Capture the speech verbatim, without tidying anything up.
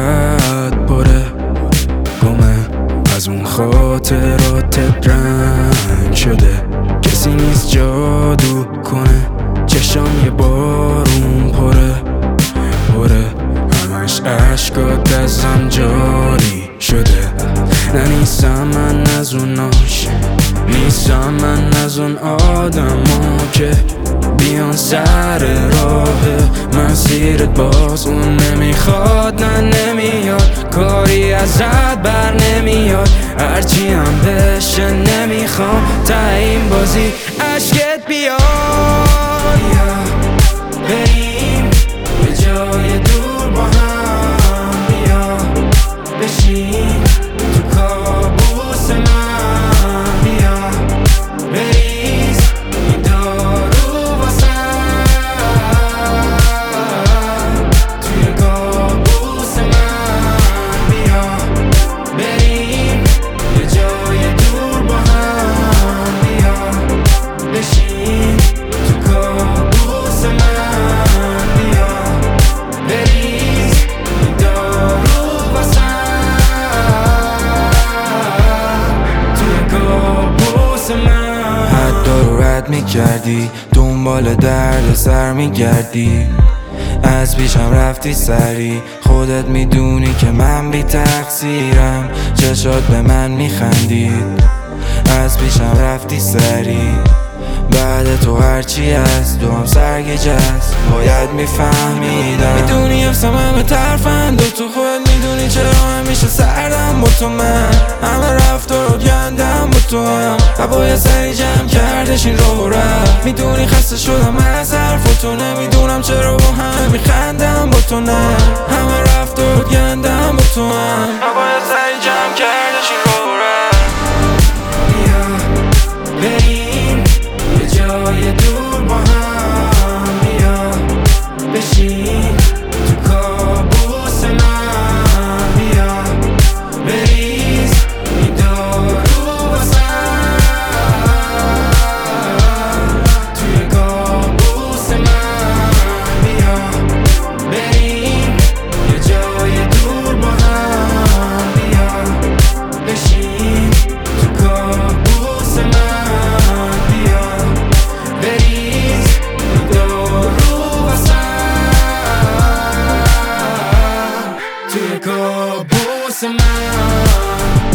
خاطرت پره گمه، از اون خاطرات رنگ شده. کسی نیست جادو کنه، چشام یه بارون پره پره، همش عشقات ازم جاری شده. نه نیستم من از اوناش، نیستم من از اون آدما که بیان سر راه مسیرت، باز اون نمیخواد نه نمیاد، کاری ازت بر نمیاد، هرچی هم بشه نمیخوام تا این بازی عشقت بیاد. بیا بریم به جای دور با هم، بیا بشین تو کابوس من، بیا بریز این دارو واسم توی کابوس من، بیا بریم یه جای دور با هم، بیا بشین تو کابوس من، بیا بریز این دارو واسم توی کابوس من. حد رو رد میکردی، دنبال درد سر میگردی، از پیشم رفتی سری، خودت میدونی که من بی تقصیرم، چشات به من میخندید، از پیشم رفتی سری. بعد تو هرچی هست دو هم سرگیجه است، باید میفهمیدم. میدونی حفظم همه طرفن، دو تو خود میدونی چرا همیشه سردم با تو. من همه رفتارو گندم با تو هم، هوای سری جمع کردش این رو رفت. میدونی خسته شدم از حرفاتو، نمیدونم چرا با همه میخندم با تو. نه همه رفتارو گندم با تو هم، هوای سری جمع کردش این رو رفت. بیا بریم یه جای دور با هم، بیا بشین تو کابوس من، بیا بریز این دارو واسم توی کابوس من، بیا بریم یه جای دور با هم، بیا بشین تو کابوس من، بیا بریز این دارو واسم توی کابوس من.